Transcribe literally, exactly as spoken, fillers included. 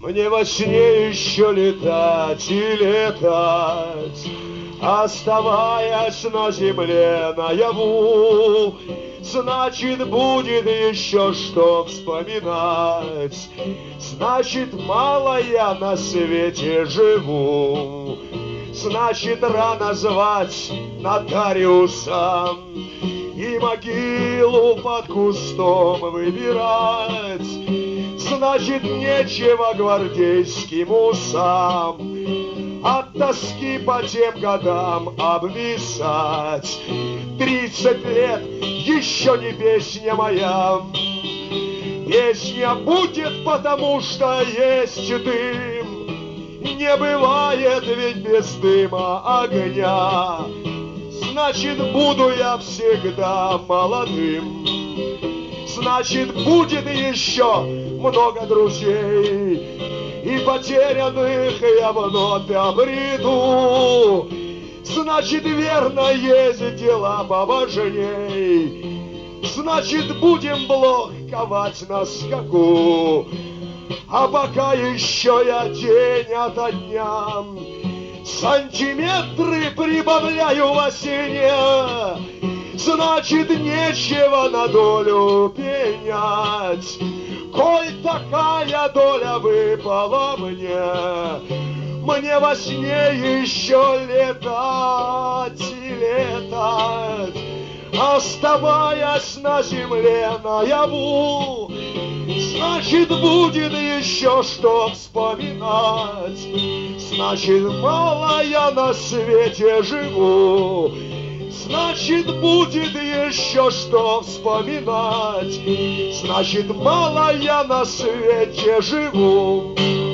Мне во сне еще летать и летать, оставаясь на земле наяву. Значит, будет еще что вспоминать, значит, мало я на свете живу. Значит, рано звать нотариуса и могилу под кустом выбирать. Значит, нечего гвардейским усам от тоски по тем годам обвисать. Тридцать лет еще не песня моя, песня будет, потому что есть дым. Не бывает ведь без дыма огня. Значит, буду я всегда молодым. Значит, будет еще много друзей, и потерянных я вновь обрету. Значит, верно, есть дела поважней. Значит, будем блох ковать на скаку. А пока еще я день ото дня сантиметры прибавляю во сне. Значит, нечего на долю пенять, коль такая доля выпала мне. Мне во сне еще летать и летать, оставаясь на земле наяву. Значит, будет еще что вспоминать, значит, мало я на свете живу. Значит, будет еще что вспоминать, значит, мало я на свете живу.